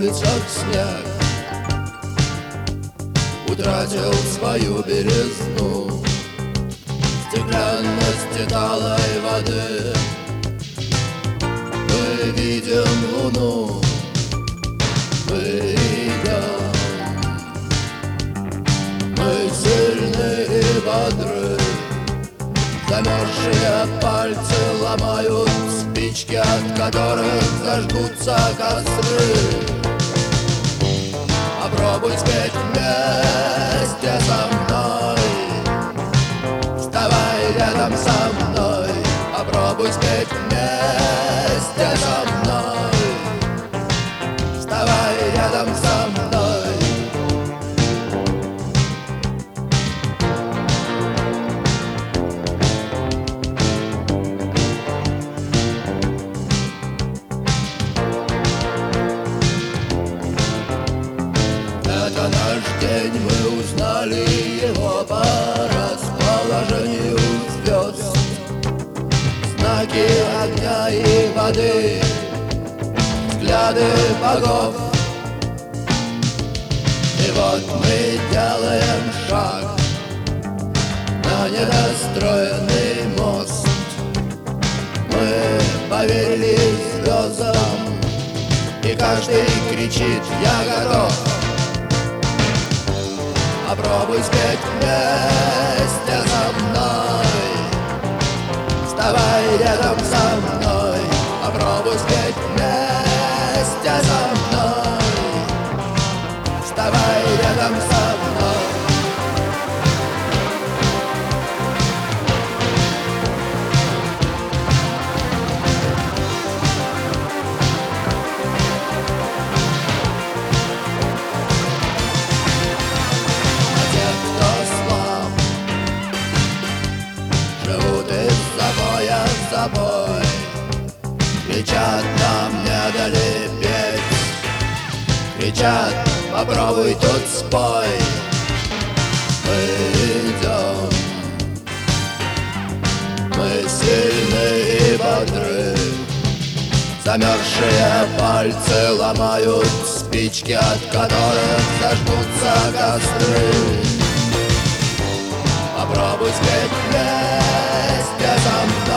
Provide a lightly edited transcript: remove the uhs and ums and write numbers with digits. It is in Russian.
улицах снег утратил свою белизну, стеклянности талой воды. Мы видим луну, мы идем, мы сильны и бодры. Замерзшие пальцы ломают спички, от которых зажгутся костры. Попробуй спеть вместе со мной, вставай рядом со мной. Попробуй спеть вместе со мной, вставай рядом со мной. Это наш день, мы узнали его по расположению звезд. Знаки огня и воды, взгляды богов. И вот мы делаем шаг на недостроенный мост. Мы поверили звездам, и каждый кричит: я готов. Попробуй спеть вместе со мной, вставай рядом со мной. Попробуй спеть вместе со мной, вставай рядом со мной. Собой кричат: нам не дали петь. Кричат: попробуй тут спой. Мы идем, мы сильны и бодры. Замерзшие пальцы ломают спички, от которых зажгутся костры. Попробуй спеть вместе со мной,